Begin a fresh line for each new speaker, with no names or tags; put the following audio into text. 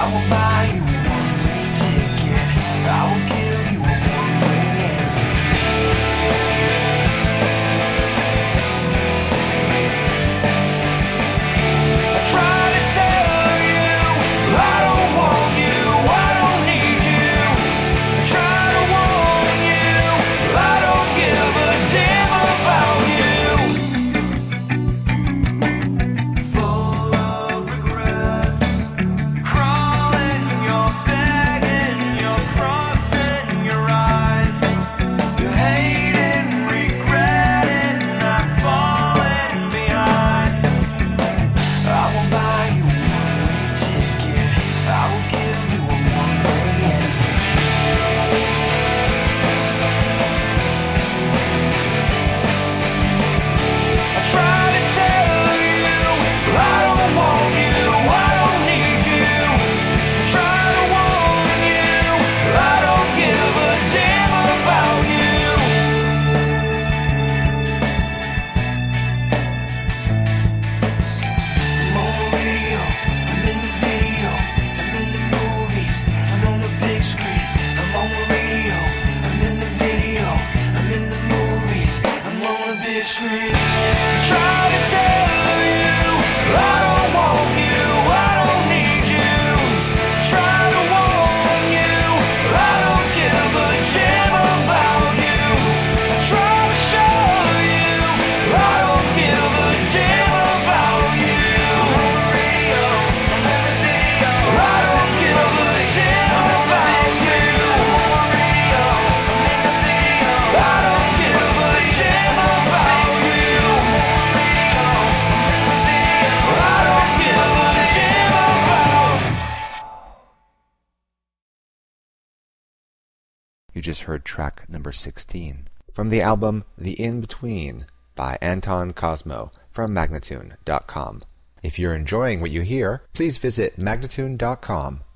will buy you a one-way ticket. I will give you a one-way I try to tell you I don't want you, I don't need you. I try to warn you I don't give a damn about you. Full of regrets, crawling your bag and you're crossing your eyes. You're hating, regretting, not falling behind. I will buy you a one-way ticket. I will give you a one-way I try to tell you I don't want you, I don't need you. I try to warn you I don't give a damn about you. I'm on the radio, I'm in the video, I'm in the movies, I'm on the big screen. I'm on the radio, I'm in the video, I'm in the movies, I'm on the big screen. Try to tell you I don't want you, I don't need you. Try to warn you I don't give a damn about you. I try to show you I don't give a damn about you. I'm on the radio, I'm in the video, I don't give a damn about you. I'm on the radio, I'm in the video, I don't give a damn about you. I'm on the radio, I'm in the video, I don't give a damn about.
You just heard track number 16 from the album The In-Between by Anton Cosmo from Magnatune.com. If you're enjoying what you hear, please visit Magnatune.com